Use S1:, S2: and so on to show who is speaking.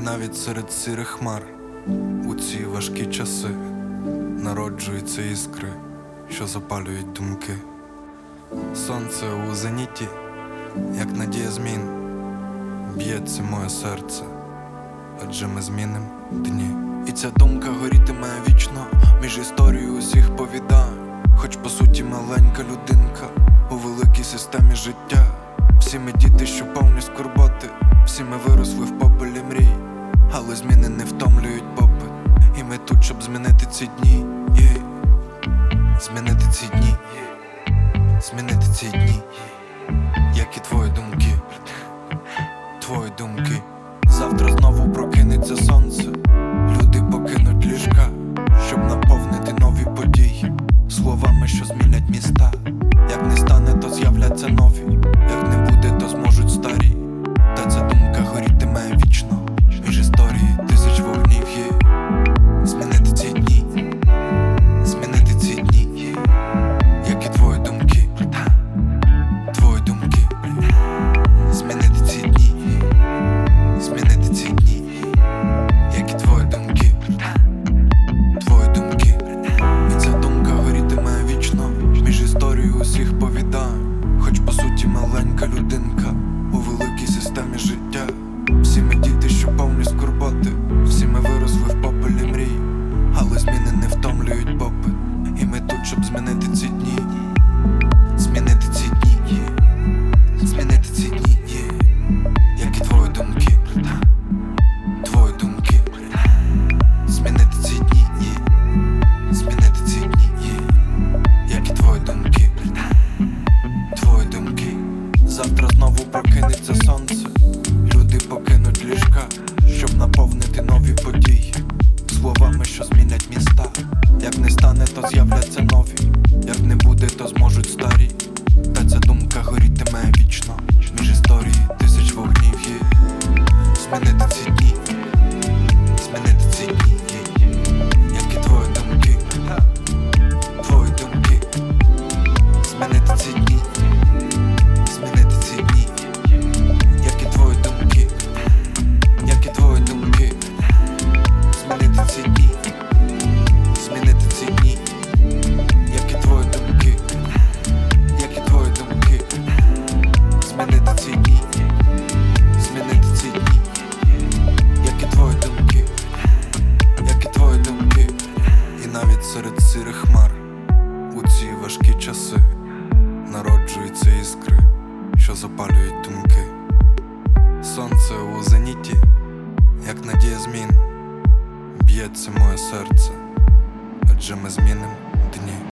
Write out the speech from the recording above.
S1: навіть серед сірих хмар у ці важкі часи народжуються іскри, що запалюють думки. Сонце у зеніті, як надія змін, б'ється моє серце, адже ми зміним дні. І ця думка горітиме вічно між історією усіх повідань. Хоч по суті маленька людинка у великій системі життя. Всі ми діти, що повні скорботи, всі ми виросли в попелі мрій, але зміни не втомлюють попит. І ми тут, щоб змінити ці дні, змінити ці дні, змінити ці дні, як і твої думки, твої думки. Завтра знову прокинеться сонце, люди покинуть ліжка, щоб наповнити нові події словами, що змінять міста. Як не стане, то з'являться нові, як не буде, то зможуть старі. Та ця думка горітиме вічно між історії тисяч вогнів. Змінити ці дні, змінити ці дні, як і твої думки, твої думки. Змінити ці дні, змінити ці дні, як і твої думки, твої думки. І ця думка горітиме вічно між історією усіх повідань. Хоч по суті маленька людинка у великій системі життя. Всі ми діти, що повні скорботи, всі ми виросли в попелі мрій, але зміни не втомлюють попит. І ми тут, щоб змінити ці дні, змінити ці дні, змінити ці дні, як і твої думки, твої думки. Змінити ці дні, змінити ці дні, як і твої думки, твої думки. Завтра знову прокинеться сонце, люди покинуть ліжка, щоб наповнити нові події словами, що змінять міста. Як не стане, то з'являться нові, як не буде, то зможуть старі. Та ця думка горітиме вічно між історії тисяч вогнів. Змінити ці дні, змінити ці дні, як і твої думки, твої думки. Змінити ці дні, змінити ці дні, як і твої думки, як і твої думки. Змінити ці дні, змінити ці дні, як і твої думки, як і твої думки. Змінити ці дні, змінити ці дні, як і твої думки, як і твої думки. І навіть серед сірих хмар у ці важкі часи народжуються іскри, що запалюють думки. Сонце у зеніті, як надія змін, б'ється моє серце, адже ми зміним дні.